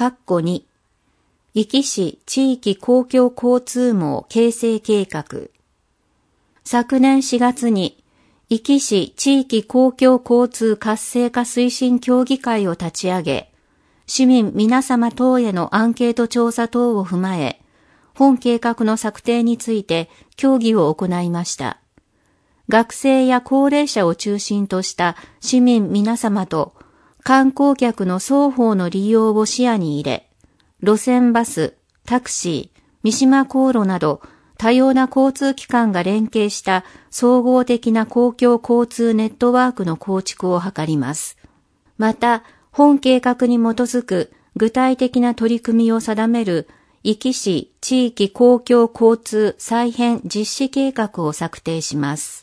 2、壱岐市地域公共交通網形成計画。昨年4月に、壱岐市地域公共交通活性化推進協議会を立ち上げ、市民皆様等へのアンケート調査等を踏まえ、本計画の策定について協議を行いました。学生や高齢者を中心とした市民皆様と観光客の双方の利用を視野に入れ、路線バス、タクシー、三島航路など多様な交通機関が連携した総合的な公共交通ネットワークの構築を図ります。また、本計画に基づく具体的な取り組みを定める壱岐市地域公共交通再編実施計画を策定します。